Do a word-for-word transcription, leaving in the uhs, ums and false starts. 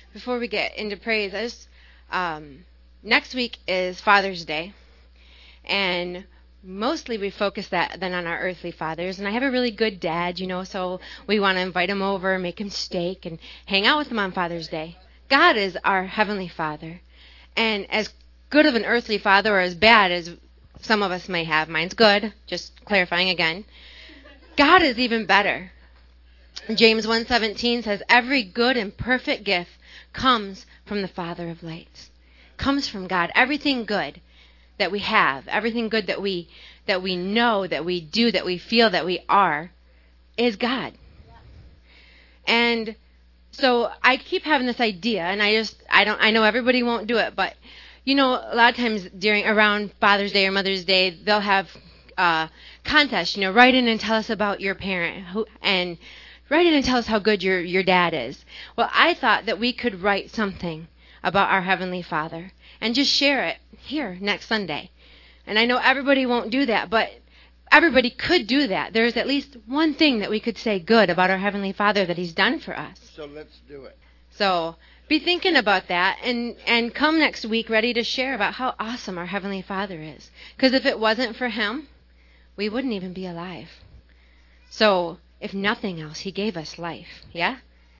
before we get into praise, I just, um, next week is Father's Day, and mostly we focus that then on our earthly fathers. And I have a really good dad, you know, so we want to invite him over, make him steak, and hang out with him on Father's Day. God is our Heavenly Father, and as good of an earthly father or as bad as some of us may have, mine's good, just clarifying again, God is even better. James one seventeen says, every good and perfect gift comes from the Father of lights. Comes from God. Everything good that we have, everything good that we that we know, that we do, that we feel, that we are, is God. And so I keep having this idea, and I just I don't I know everybody won't do it, but you know, a lot of times during around Father's Day or Mother's Day, they'll have uh, contests. You know, write in and tell us about your parent, who, and write in and tell us how good your, your dad is. Well, I thought that we could write something about our Heavenly Father and just share it here next Sunday. And I know everybody won't do that, but everybody could do that. There's at least one thing that we could say good about our Heavenly Father that He's done for us. So let's do it. So be thinking about that and, and come next week ready to share about how awesome our Heavenly Father is. Because if it wasn't for Him, we wouldn't even be alive. So if nothing else, He gave us life. Yeah?